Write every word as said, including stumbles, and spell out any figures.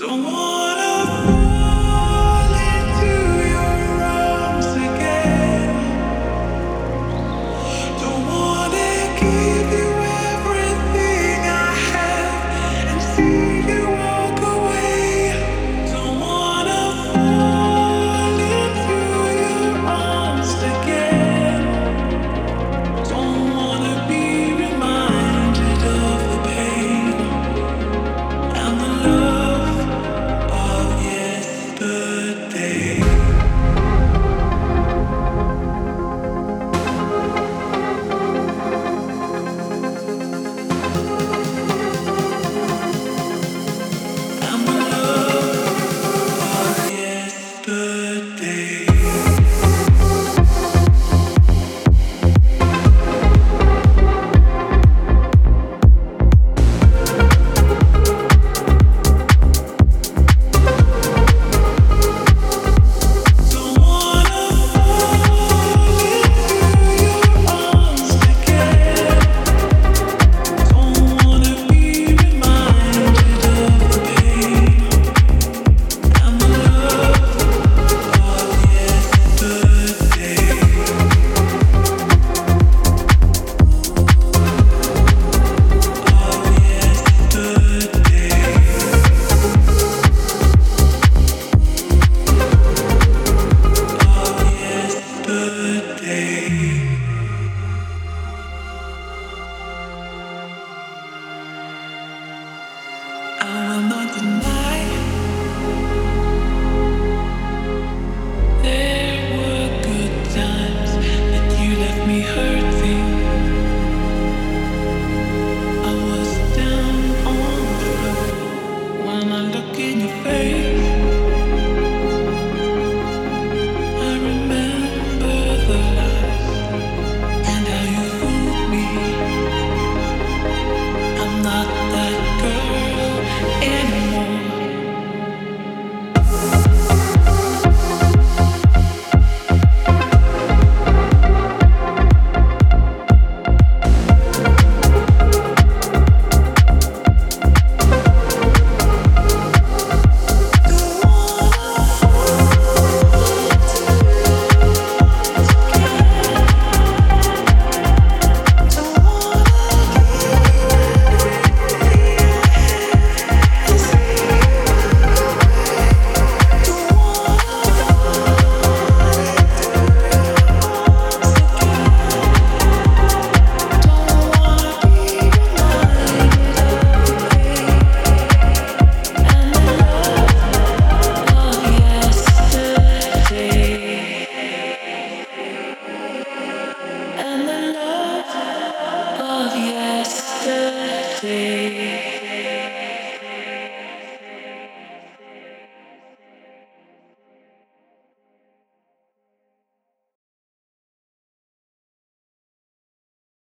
Don't wanna fall into your arms again. Don't wanna give you everything I have and see you walk away. Don't wanna fall into your arms again. Don't wanna be reminded of the pain and the love of yesterday. And the love of yesterday. Don't wanna fall into your arms again. Don't wanna be reminded of the pain and the love of yesterday. Of yesterday. Of yesterday. I will not deny there were good times that you left me hurting. I was down on the floor when I look in your face. I remember the lies and how you fooled me. I'm not that girl anymore. And the love of yesterday.